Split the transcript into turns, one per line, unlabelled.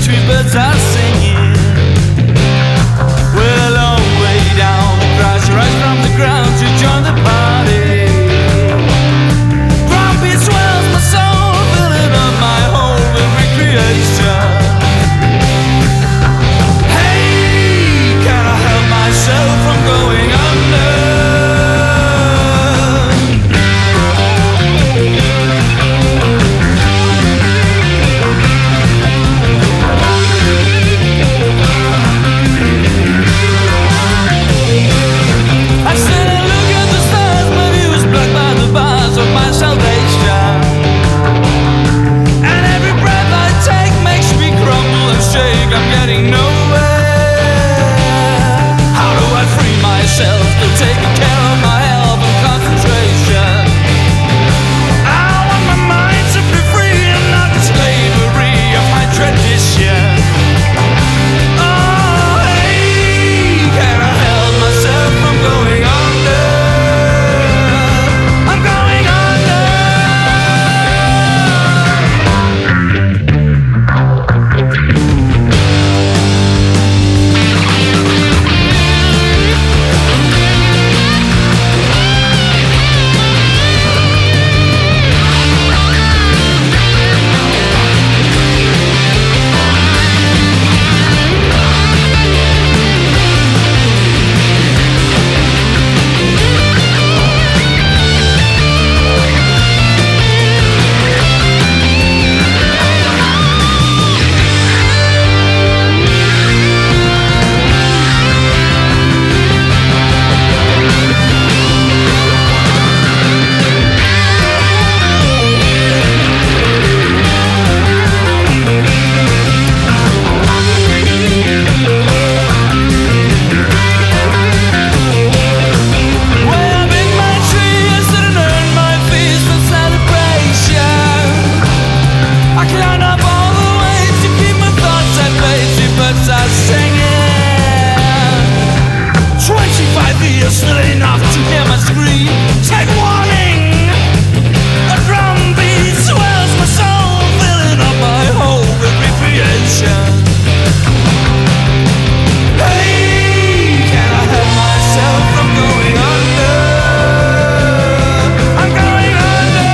tree birds are singing. With a long way down, the cries rise from the ground to join the party. Drum beat swells my soul, filling up my home with recreation. Hey, can I help myself from going under? Of my salvation, and every breath I take makes me crumble and shake. I'm getting nowhere. How do I free myself to taking care of my health and concentration? I want my mind to be free and not the slavery of my tradition. Oh, hey, can I help myself from going under? Still enough to hear my scream. Take warning. A drum beat swells my soul, filling up my home with recreation. Hey, can I help myself from going under? I'm going under.